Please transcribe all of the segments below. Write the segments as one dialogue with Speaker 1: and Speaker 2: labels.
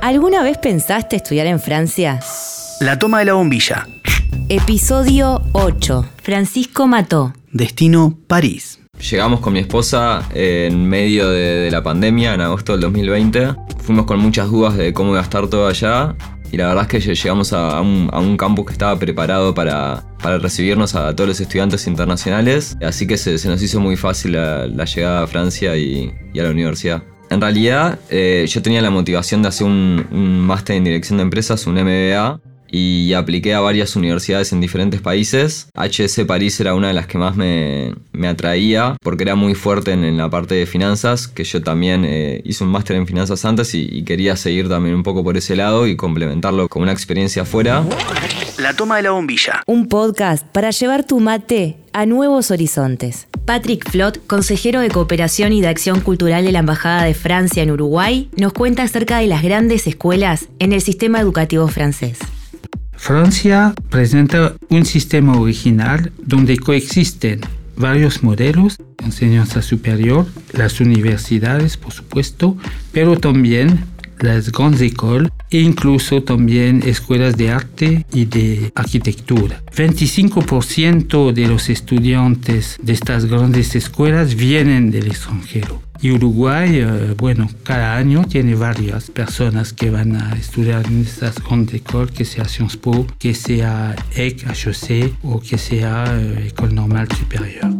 Speaker 1: ¿Alguna vez pensaste estudiar en Francia?
Speaker 2: La toma de la bombilla.
Speaker 1: Episodio 8. Francisco Mató.
Speaker 2: Destino París.
Speaker 3: Llegamos con mi esposa en medio de la pandemia, en agosto del 2020. Fuimos con muchas dudas de cómo iba a estar todo allá. Y la verdad es que llegamos a un campus que estaba preparado para recibirnos a todos los estudiantes internacionales. Así que se nos hizo muy fácil la llegada a Francia y a la universidad. En realidad, yo tenía la motivación de hacer un máster en dirección de empresas, un MBA. Y apliqué a varias universidades en diferentes países. HEC París era una de las que más me atraía porque era muy fuerte en la parte de finanzas, que yo también hice un máster en finanzas antes y quería seguir también un poco por ese lado y complementarlo con una experiencia afuera.
Speaker 2: La toma de la bombilla.
Speaker 1: Un podcast para llevar tu mate a nuevos horizontes. Patrick Flot, consejero de Cooperación y de Acción Cultural de la Embajada de Francia en Uruguay, nos cuenta acerca de las grandes escuelas en el sistema educativo francés.
Speaker 4: Francia presenta un sistema original donde coexisten varios modelos, enseñanza superior, las universidades, por supuesto, pero también las grandes écoles e incluso también escuelas de arte y de arquitectura. 25% de los estudiantes de estas grandes escuelas vienen del extranjero. Y Uruguay, cada año tiene varias personas que van a estudiar en estas grandes écoles, que sea Sciences Po, que sea HEC o que sea École Normale Supérieure.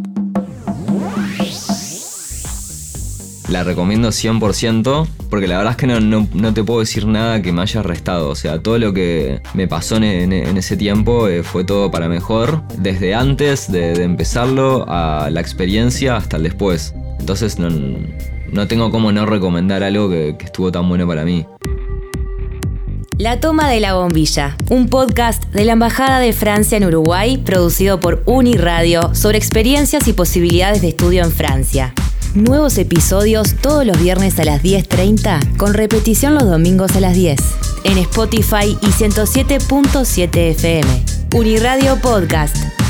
Speaker 3: La recomiendo 100% porque la verdad es que no te puedo decir nada que me haya restado. O sea, todo lo que me pasó en ese tiempo fue todo para mejor. Desde antes de empezarlo, a la experiencia hasta el después. Entonces no tengo cómo no recomendar algo que estuvo tan bueno para mí.
Speaker 1: La toma de la bombilla, un podcast de la Embajada de Francia en Uruguay, producido por Uniradio sobre experiencias y posibilidades de estudio en Francia. Nuevos episodios todos los viernes a las 10:30, con repetición los domingos a las 10, en Spotify y 107.7 FM. Uniradio Podcast.